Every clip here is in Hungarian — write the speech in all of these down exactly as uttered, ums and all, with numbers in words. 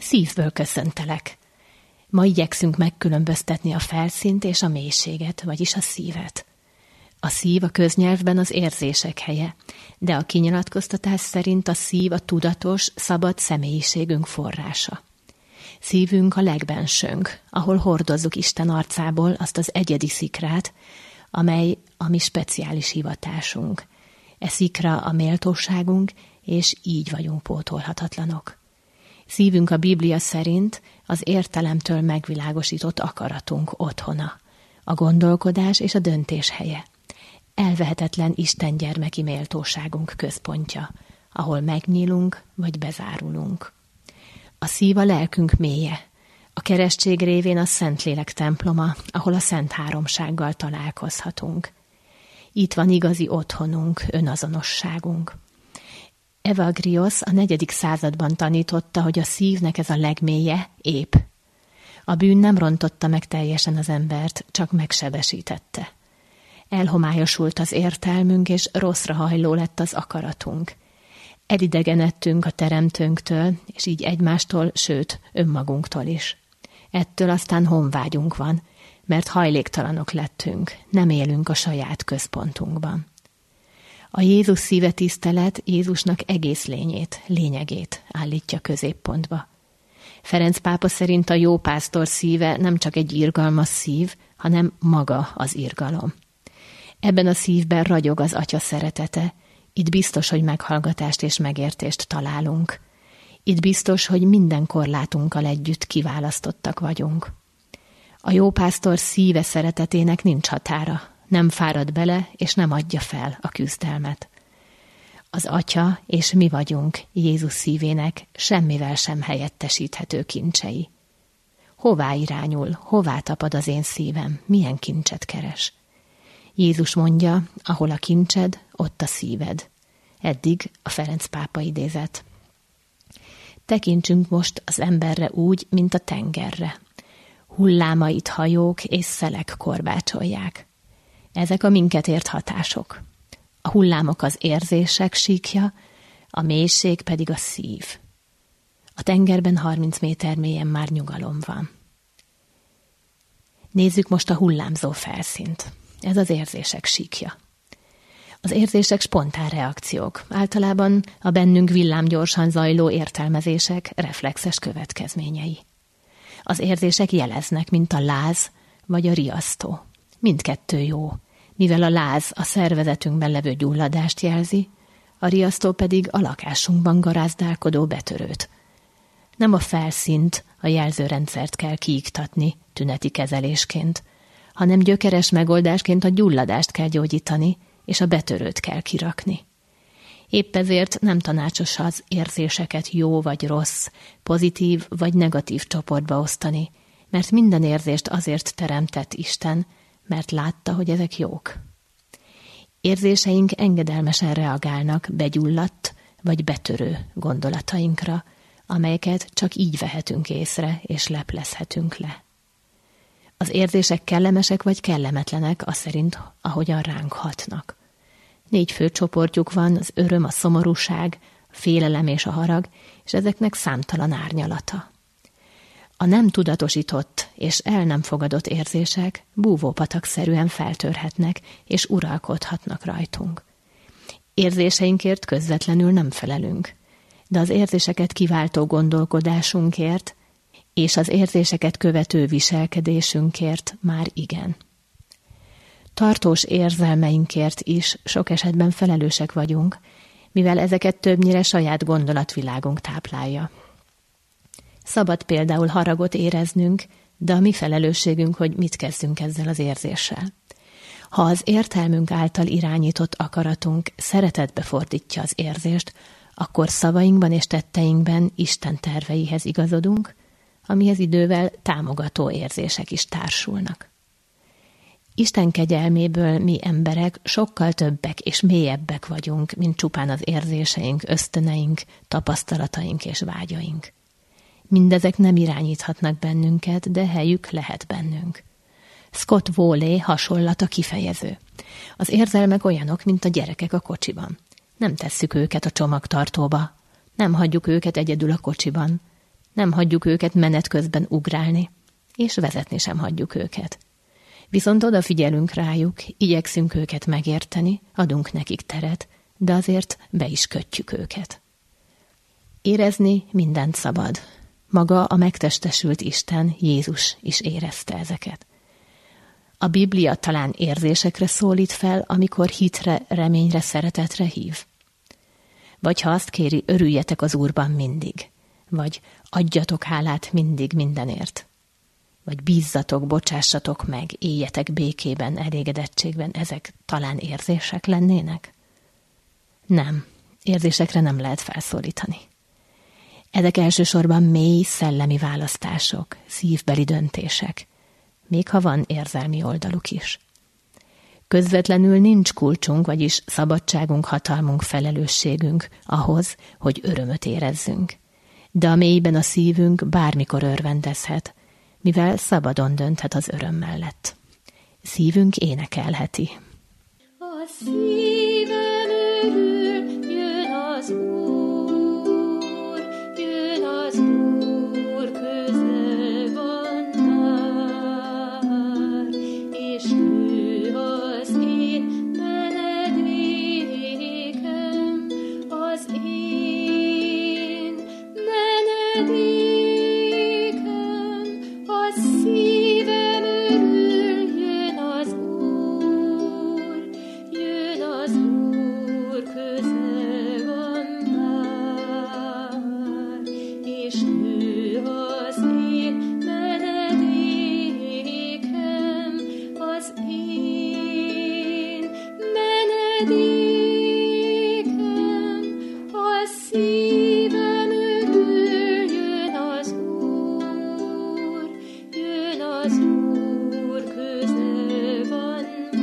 Szívből köszöntelek. Ma igyekszünk megkülönböztetni a felszínt és a mélységet, vagyis a szívet. A szív a köznyelvben az érzések helye, de a kinyilatkoztatás szerint a szív a tudatos, szabad személyiségünk forrása. Szívünk a legbensőnk, ahol hordozzuk Isten arcából azt az egyedi szikrát, amely a mi speciális hivatásunk. E szikra a méltóságunk, és így vagyunk pótolhatatlanok. Szívünk a Biblia szerint az értelemtől megvilágosított akaratunk otthona, a gondolkodás és a döntés helye. Elvehetetlen Isten gyermeki méltóságunk központja, ahol megnyílunk vagy bezárulunk. A szív a lelkünk mélye, a keresztség révén a Szentlélek temploma, ahol a Szent Háromsággal találkozhatunk. Itt van igazi otthonunk, önazonosságunk. Evagrios a negyedik században tanította, hogy a szívnek ez a legmélye ép. A bűn nem rontotta meg teljesen az embert, csak megsebesítette. Elhomályosult az értelmünk, és rosszra hajló lett az akaratunk. Elidegenedtünk a teremtőnktől, és így egymástól, sőt, önmagunktól is. Ettől aztán honvágyunk van, mert hajléktalanok lettünk, nem élünk a saját központunkban. A Jézus szíve tisztelet Jézusnak egész lényét, lényegét állítja középpontba. Ferenc pápa szerint a jó pásztor szíve nem csak egy irgalmas szív, hanem maga az irgalom. Ebben a szívben ragyog az Atya szeretete, itt biztos, hogy meghallgatást és megértést találunk. Itt biztos, hogy minden korlátunkkal együtt kiválasztottak vagyunk. A jó pásztor szíve szeretetének nincs határa, nem fárad bele, és nem adja fel a küzdelmet. Az Atya és mi vagyunk Jézus szívének semmivel sem helyettesíthető kincsei. Hová irányul, hová tapad az én szívem, milyen kincset keres? Jézus mondja, ahol a kincsed, ott a szíved. Eddig a Ferenc pápa idézet. Tekintsünk most az emberre úgy, mint a tengerre. Hullámait hajók és szelek korbácsolják. Ezek a minket ért hatások. A hullámok az érzések síkja, a mélység pedig a szív. A tengerben harminc méter mélyen már nyugalom van. Nézzük most a hullámzó felszínt. Ez az érzések síkja. Az érzések spontán reakciók, általában a bennünk villámgyorsan zajló értelmezések reflexes következményei. Az érzések jeleznek, mint a láz vagy a riasztó. Mindkettő jó, mivel a láz a szervezetünkben levő gyulladást jelzi, a riasztó pedig a lakásunkban garázdálkodó betörőt. Nem a felszínt, a jelzőrendszert kell kiiktatni tüneti kezelésként, hanem gyökeres megoldásként a gyulladást kell gyógyítani, és a betörőt kell kirakni. Épp ezért nem tanácsos az érzéseket jó vagy rossz, pozitív vagy negatív csoportba osztani, mert minden érzést azért teremtett Isten, mert látta, hogy ezek jók. Érzéseink engedelmesen reagálnak begyulladt vagy betörő gondolatainkra, amelyeket csak így vehetünk észre és leplezhetünk le. Az érzések kellemesek vagy kellemetlenek aszerint, ahogyan ránk hatnak. Négy fő csoportjuk van, az öröm, a szomorúság, a félelem és a harag, és ezeknek számtalan árnyalata. A nem tudatosított és el nem fogadott érzések búvópatakszerűen feltörhetnek és uralkodhatnak rajtunk. Érzéseinkért közvetlenül nem felelünk, de az érzéseket kiváltó gondolkodásunkért és az érzéseket követő viselkedésünkért már igen. Tartós érzelmeinkért is sok esetben felelősek vagyunk, mivel ezeket többnyire saját gondolatvilágunk táplálja. Szabad például haragot éreznünk, de a mi felelősségünk, hogy mit kezdünk ezzel az érzéssel. Ha az értelmünk által irányított akaratunk szeretetbe fordítja az érzést, akkor szavainkban és tetteinkben Isten terveihez igazodunk, amihez idővel támogató érzések is társulnak. Isten kegyelméből mi emberek sokkal többek és mélyebbek vagyunk, mint csupán az érzéseink, ösztöneink, tapasztalataink és vágyaink. Mindezek nem irányíthatnak bennünket, de helyük lehet bennünk. Scott Wolay hasonlata kifejező. Az érzelmek olyanok, mint a gyerekek a kocsiban. Nem tesszük őket a csomagtartóba, nem hagyjuk őket egyedül a kocsiban. Nem hagyjuk őket menet közben ugrálni, és vezetni sem hagyjuk őket. Viszont odafigyelünk rájuk, igyekszünk őket megérteni, adunk nekik teret, de azért be is kötjük őket. Érezni mindent szabad. Maga a megtestesült Isten, Jézus is érezte ezeket. A Biblia talán érzésekre szólít fel, amikor hitre, reményre, szeretetre hív. Vagy ha azt kéri, örüljetek az Úrban mindig. Vagy adjatok hálát mindig mindenért. Vagy bízzatok, bocsássatok meg, éljetek békében, elégedettségben, ezek talán érzések lennének? Nem, érzésekre nem lehet felszólítani. Ezek elsősorban mély szellemi választások, szívbeli döntések, még ha van érzelmi oldaluk is. Közvetlenül nincs kulcsunk, vagyis szabadságunk, hatalmunk, felelősségünk ahhoz, hogy örömöt érezzünk. De a mélyben a szívünk bármikor örvendezhet, mivel szabadon dönthet az öröm mellett. Szívünk énekelheti. A szívem örül, jön az Úr, jön az Úr, közel van már, és ő az én menedékem, az én menedékem. A szívem örül, jön az Úr, jön az Úr, közel van már, és ő az én menedékem, az én menedékem. A szívem örül, jön az Úr, jön az Úr, közel van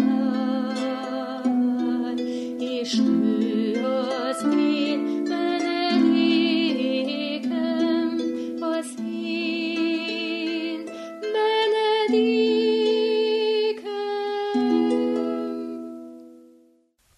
már, és ő az én menedékem, az én menedékem.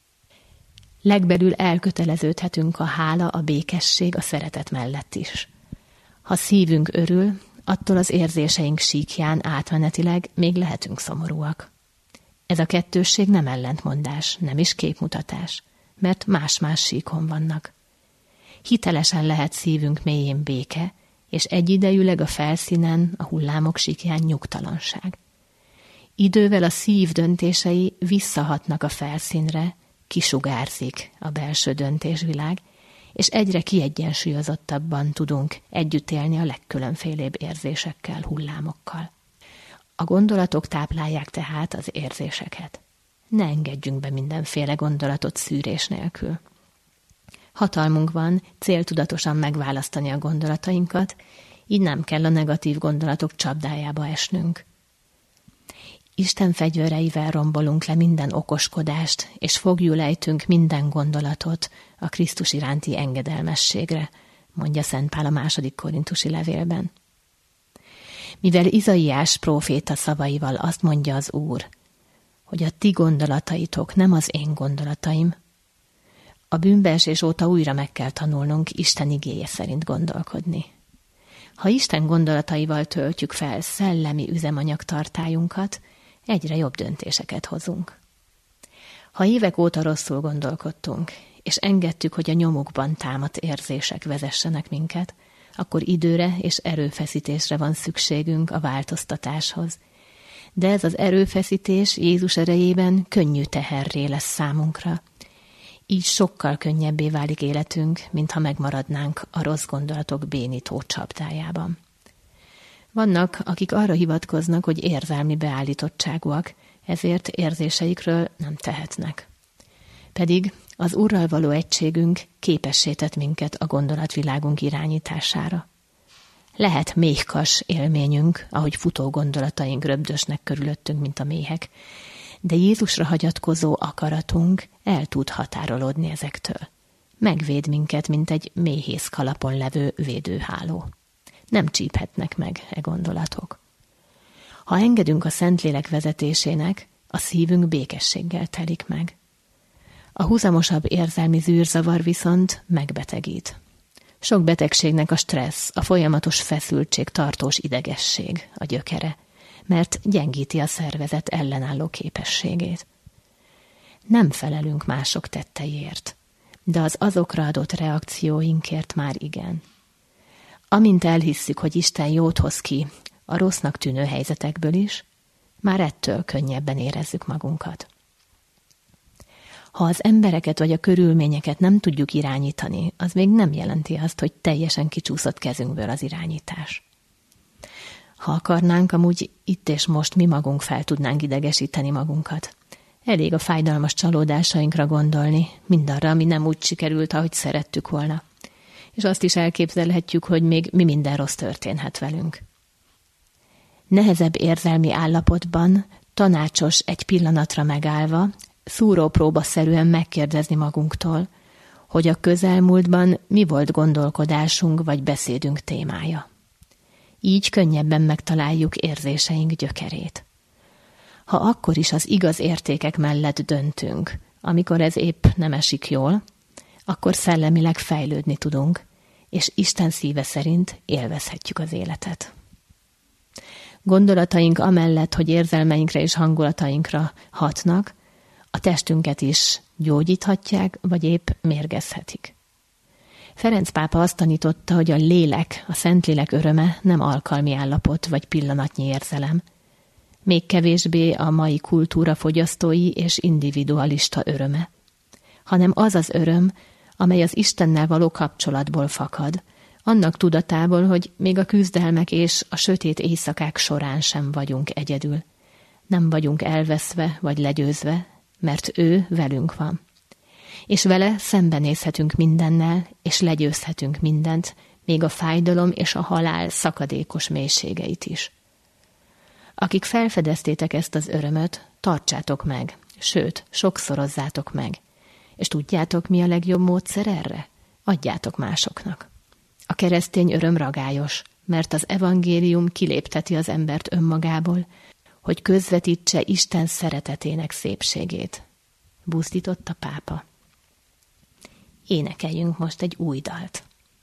Legbelül elköteleződhetünk a hála, a békesség, a szeretet mellett is. Ha szívünk örül, attól az érzéseink síkján átmenetileg még lehetünk szomorúak. Ez a kettősség nem ellentmondás, nem is képmutatás, mert más-más síkon vannak. Hitelesen lehet szívünk mélyén béke, és egyidejűleg a felszínen, a hullámok síkján nyugtalanság. Idővel a szív döntései visszahatnak a felszínre, kisugárzik a belső döntésvilág, és egyre kiegyensúlyozottabban tudunk együtt élni a legkülönfélébb érzésekkel, hullámokkal. A gondolatok táplálják tehát az érzéseket. Ne engedjünk be mindenféle gondolatot szűrés nélkül. Hatalmunk van céltudatosan megválasztani a gondolatainkat, így nem kell a negatív gondolatok csapdájába esnünk. Isten fegyvereivel rombolunk le minden okoskodást, és foglyul ejtünk minden gondolatot a Krisztus iránti engedelmességre, mondja Szent Pál a második korintusi levélben. Mivel Izaiás próféta szavaival azt mondja az Úr, hogy a ti gondolataitok nem az én gondolataim, a bűnbeesés óta újra meg kell tanulnunk Isten igéje szerint gondolkodni. Ha Isten gondolataival töltjük fel szellemi üzemanyagtartályunkat, egyre jobb döntéseket hozunk. Ha évek óta rosszul gondolkodtunk, és engedtük, hogy a nyomukban támadt érzések vezessenek minket, akkor időre és erőfeszítésre van szükségünk a változtatáshoz. De ez az erőfeszítés Jézus erejében könnyű teherré lesz számunkra. Így sokkal könnyebbé válik életünk, mintha megmaradnánk a rossz gondolatok bénító csapdájában. Vannak, akik arra hivatkoznak, hogy érzelmi beállítottságúak, ezért érzéseikről nem tehetnek. Pedig az Úrral való egységünk képessé tett minket a gondolatvilágunk irányítására. Lehet méhkas élményünk, ahogy futó gondolataink röbdösnek körülöttünk, mint a méhek, de Jézusra hagyatkozó akaratunk el tud határolódni ezektől. Megvéd minket, mint egy méhész kalapon levő védőháló. Nem csíphetnek meg e gondolatok. Ha engedünk a Szentlélek vezetésének, a szívünk békességgel telik meg. A huzamosabb érzelmi zűrzavar viszont megbetegít. Sok betegségnek a stressz, a folyamatos feszültség, tartós idegesség a gyökere, mert gyengíti a szervezet ellenálló képességét. Nem felelünk mások tetteiért, de az azokra adott reakcióinkért már igen. Amint elhisszük, hogy Isten jót hoz ki a rossznak tűnő helyzetekből is, már ettől könnyebben érezzük magunkat. Ha az embereket vagy a körülményeket nem tudjuk irányítani, az még nem jelenti azt, hogy teljesen kicsúszott kezünkből az irányítás. Ha akarnánk, amúgy itt és most mi magunk fel tudnánk idegesíteni magunkat. Elég a fájdalmas csalódásainkra gondolni, mindarra, ami nem úgy sikerült, ahogy szerettük volna. És azt is elképzelhetjük, hogy még mi minden rossz történhet velünk. Nehezebb érzelmi állapotban tanácsos egy pillanatra megállva, szúrópróbaszerűen megkérdezni magunktól, hogy a közelmúltban mi volt gondolkodásunk vagy beszédünk témája. Így könnyebben megtaláljuk érzéseink gyökerét. Ha akkor is az igaz értékek mellett döntünk, amikor ez épp nem esik jól, akkor szellemileg fejlődni tudunk, és Isten szíve szerint élvezhetjük az életet. Gondolataink amellett, hogy érzelmeinkre és hangulatainkra hatnak, a testünket is gyógyíthatják, vagy épp mérgezhetik. Ferenc pápa azt tanította, hogy a lélek, a Szentlélek öröme nem alkalmi állapot vagy pillanatnyi érzelem, még kevésbé a mai kultúra fogyasztói és individualista öröme, hanem az az öröm, amely az Istennel való kapcsolatból fakad, annak tudatából, hogy még a küzdelmek és a sötét éjszakák során sem vagyunk egyedül. Nem vagyunk elveszve vagy legyőzve, mert ő velünk van. És vele szembenézhetünk mindennel, és legyőzhetünk mindent, még a fájdalom és a halál szakadékos mélységeit is. Akik felfedeztétek ezt az örömöt, tartsátok meg, sőt, sokszorozzátok meg. És tudjátok, mi a legjobb módszer erre? Adjátok másoknak. A keresztény öröm ragályos, mert az evangélium kilépteti az embert önmagából, hogy közvetítse Isten szeretetének szépségét. Buzdított a pápa. Énekeljünk most egy új dalt.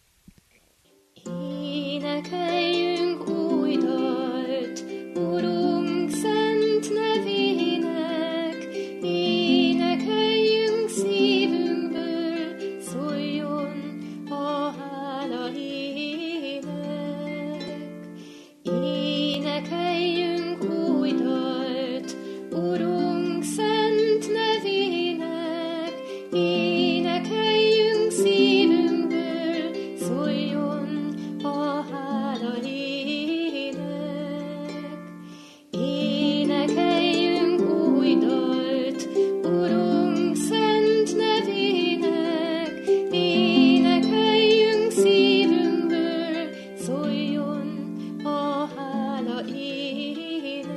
Énekeljünk új dalt, Urunk szent nevének, énekeljünk szívünkből, szóljon a hála ének. Énekeljünk új dalt, Urunk szent nevének, énekeljünk szívünkből, szóljon a hála ének. Énekeljünk új dalt, Urunk szent nevének, énekeljünk szívünkből, szóljon a hála ének.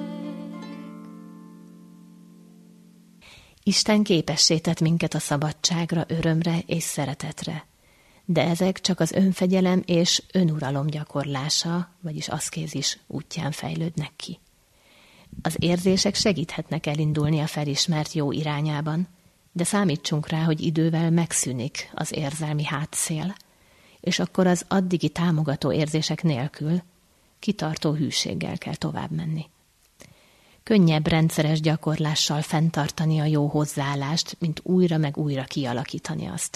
Isten képessé tett minket a szabadságra, örömre és szeretetre, de ezek csak az önfegyelem és önuralom gyakorlása, vagyis aszkézis útján fejlődnek ki. Az érzések segíthetnek elindulni a felismert jó irányában, de számítsunk rá, hogy idővel megszűnik az érzelmi hátszél, és akkor az addigi támogató érzések nélkül kitartó hűséggel kell tovább menni. Könnyebb rendszeres gyakorlással fenntartani a jó hozzáállást, mint újra meg újra kialakítani azt.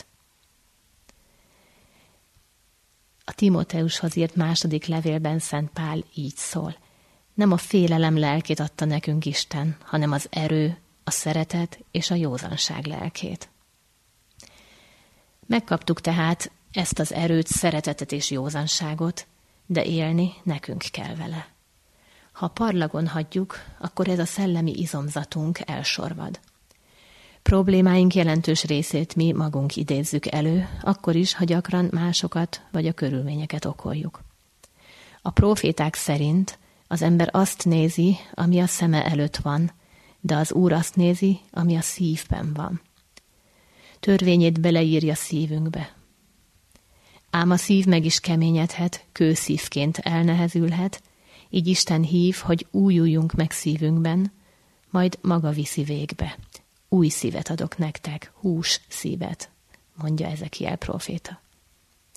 A Timóteushoz írt második levélben Szent Pál így szól. Nem a félelem lelkét adta nekünk Isten, hanem az erő, a szeretet és a józanság lelkét. Megkaptuk tehát ezt az erőt, szeretetet és józanságot, de élni nekünk kell vele. Ha parlagon hagyjuk, akkor ez a szellemi izomzatunk elsorvad. Problémáink jelentős részét mi magunk idézzük elő, akkor is, ha gyakran másokat vagy a körülményeket okoljuk. A próféták szerint az ember azt nézi, ami a szeme előtt van, de az Úr azt nézi, ami a szívben van. Törvényét beleírja szívünkbe. Ám a szív meg is keményedhet, kőszívként elnehezülhet, így Isten hív, hogy újuljunk meg szívünkben, majd maga viszi végbe. Új szívet adok nektek, hús szívet, mondja Ezekiel próféta.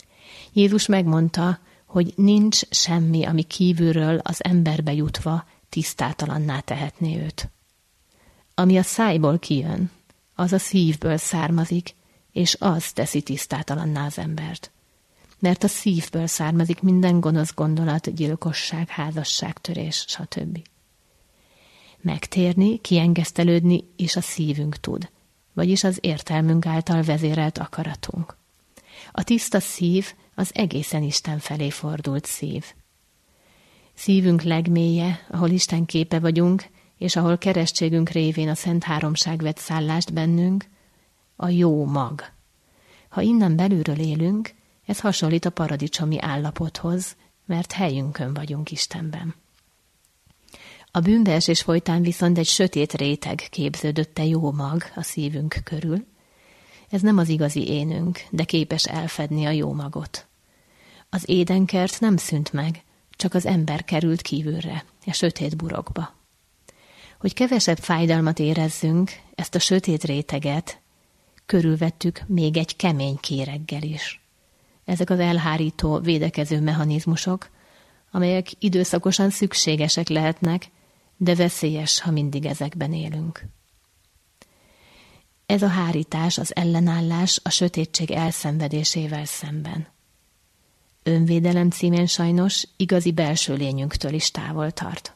Jézus megmondta, hogy nincs semmi, ami kívülről az emberbe jutva tisztátalanná tehetné őt. Ami a szájból kijön, az a szívből származik, és az teszi tisztátalanná az embert. Mert a szívből származik minden gonosz gondolat, gyilkosság, házasságtörés, stb. Megtérni, kiengesztelődni is a szívünk tud, vagyis az értelmünk által vezérelt akaratunk. A tiszta szív az egészen Isten felé fordult szív. Szívünk legmélye, ahol Isten képe vagyunk, és ahol keresztségünk révén a Szent Háromság vett szállást bennünk, a jó mag. Ha innen belülről élünk, ez hasonlít a paradicsomi állapothoz, mert helyünkön vagyunk Istenben. A bűnbeesés folytán viszont egy sötét réteg képződött a jó mag a szívünk körül. Ez nem az igazi énünk, de képes elfedni a jó magot. Az édenkert nem szűnt meg, csak az ember került kívülre, a sötét burokba. Hogy kevesebb fájdalmat érezzünk, ezt a sötét réteget körülvettük még egy kemény kéreggel is. Ezek az elhárító, védekező mechanizmusok, amelyek időszakosan szükségesek lehetnek, de veszélyes, ha mindig ezekben élünk. Ez a hárítás, az ellenállás a sötétség elszenvedésével szemben. Önvédelem címén sajnos igazi belső lényünktől is távol tart.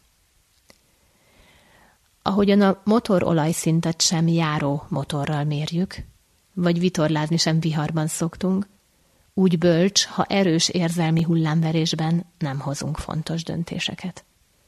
Ahogyan a motorolajszintet sem járó motorral mérjük, vagy vitorlázni sem viharban szoktunk, úgy bölcs, ha erős érzelmi hullámverésben nem hozunk fontos döntéseket.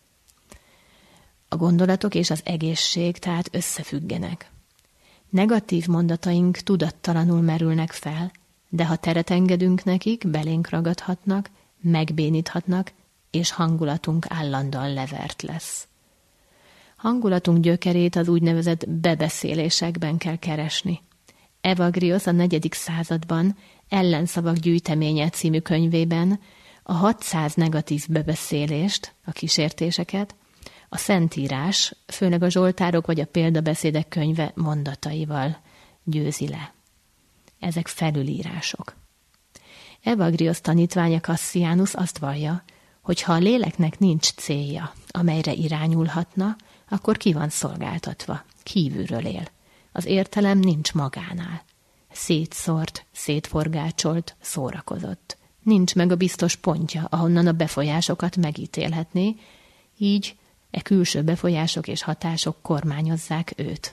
A gondolatok és az egészség tehát összefüggenek. Negatív mondataink tudattalanul merülnek fel, de ha teret engedünk nekik, belénk ragadhatnak, megbéníthatnak, és hangulatunk állandóan levert lesz. Hangulatunk gyökerét az úgynevezett bebeszélésekben kell keresni. Evagrios a negyedik században Ellenszavak gyűjteménye című könyvében a hatszáz negatív bebeszélést, a kísértéseket, a Szentírás, főleg a Zsoltárok vagy a példabeszédek könyve mondataival győzi le. Ezek felülírások. Evagrios tanítványa Cassianus azt vallja, hogy ha a léleknek nincs célja, amelyre irányulhatna, akkor ki van szolgáltatva, kívülről él. Az értelem nincs magánál. Szétszórt, szétforgácsolt, szórakozott. Nincs meg a biztos pontja, ahonnan a befolyásokat megítélhetné, így e külső befolyások és hatások kormányozzák őt.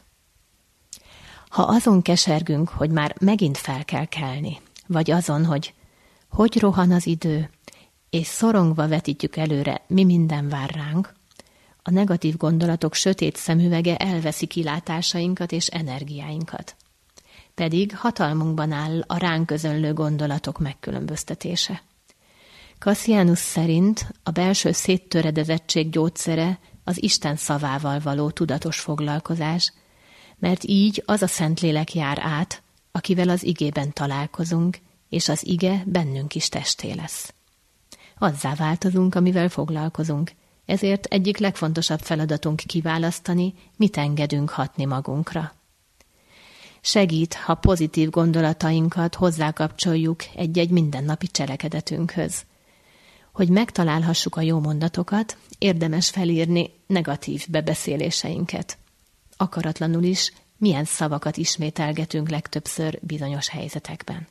Ha azon kesergünk, hogy már megint fel kell kelni, vagy azon, hogy hogy rohan az idő, és szorongva vetítjük előre, mi minden vár ránk, a negatív gondolatok sötét szemüvege elveszi kilátásainkat és energiáinkat. Pedig hatalmunkban áll a ránk közönlő gondolatok megkülönböztetése. Cassianus szerint a belső széttöredezettség gyógyszere az Isten szavával való tudatos foglalkozás, mert így az a Szentlélek jár át, akivel az igében találkozunk, és az ige bennünk is testé lesz. Azzá változunk, amivel foglalkozunk, ezért egyik legfontosabb feladatunk kiválasztani, mit engedünk hatni magunkra. Segít, ha pozitív gondolatainkat hozzákapcsoljuk egy-egy mindennapi cselekedetünkhöz. Hogy megtalálhassuk a jó mondatokat, érdemes felírni negatív bebeszéléseinket. Akaratlanul is milyen szavakat ismételgetünk legtöbbször bizonyos helyzetekben.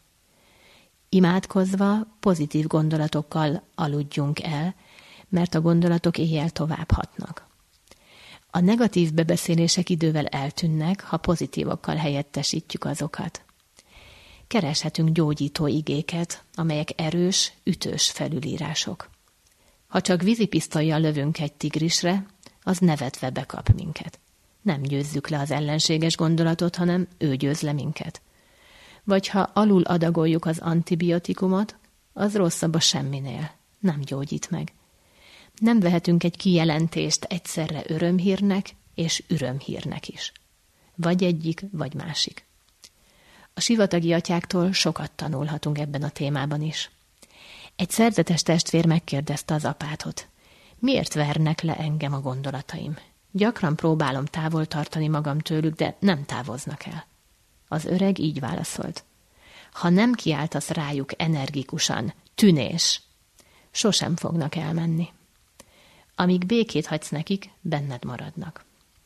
Imádkozva pozitív gondolatokkal aludjunk el, mert a gondolatok éjjel tovább hatnak. A negatív bebeszélések idővel eltűnnek, ha pozitívokkal helyettesítjük azokat. Kereshetünk gyógyító igéket, amelyek erős, ütős felülírások. Ha csak vízipisztollyal lövünk egy tigrisre, az nevetve bekap minket. Nem győzzük le az ellenséges gondolatot, hanem ő győz le minket. Vagy ha alul adagoljuk az antibiotikumot, az rosszabb a semminél, nem gyógyít meg. Nem vehetünk egy kijelentést egyszerre örömhírnek és ürömhírnek is. Vagy egyik, vagy másik. A sivatagi atyáktól sokat tanulhatunk ebben a témában is. Egy szerzetes testvér megkérdezte az apátot, miért vernek le engem a gondolataim? Gyakran próbálom távol tartani magam tőlük, de nem távoznak el. Az öreg így válaszolt. Ha nem kiáltasz rájuk energikusan, tűnés, sosem fognak elmenni. Amíg békét hagysz nekik, benned maradnak.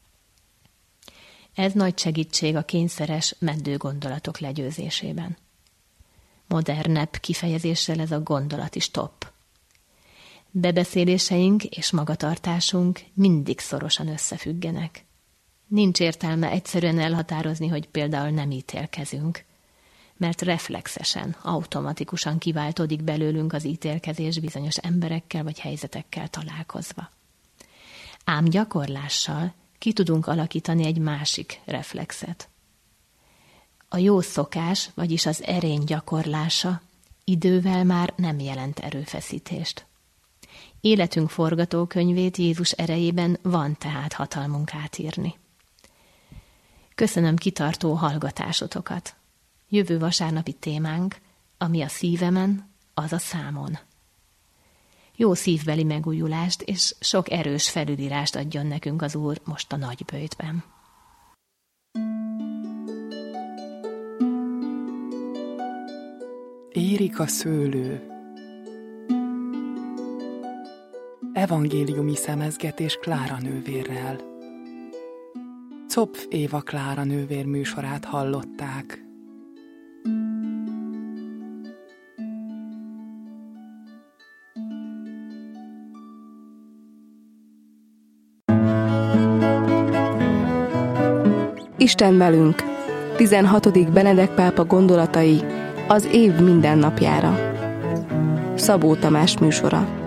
Ez nagy segítség a kényszeres, meddő gondolatok legyőzésében. Modernebb kifejezéssel ez a gondolati stopp. Bebeszéléseink és magatartásunk mindig szorosan összefüggenek. Nincs értelme egyszerűen elhatározni, hogy például nem ítélkezünk, mert reflexesen, automatikusan kiváltódik belőlünk az ítélkezés bizonyos emberekkel vagy helyzetekkel találkozva. Ám gyakorlással ki tudunk alakítani egy másik reflexet. A jó szokás, vagyis az erény gyakorlása idővel már nem jelent erőfeszítést. Életünk forgatókönyvét Jézus erejében van tehát hatalmunk átírni. Köszönöm kitartó hallgatásotokat. Jövő vasárnapi témánk, ami a szívemen, az a számon. Jó szívbeli megújulást és sok erős felülírást adjon nekünk az Úr most a nagyböjtben. Érik a szőlő. Evangéliumi szemezgetés Klára nővérrel. Zopf Éva Klára nővér műsorát hallották. Isten velünk. tizenhatodik Benedek pápa gondolatai az év mindennapjára. Szabó Tamás műsora.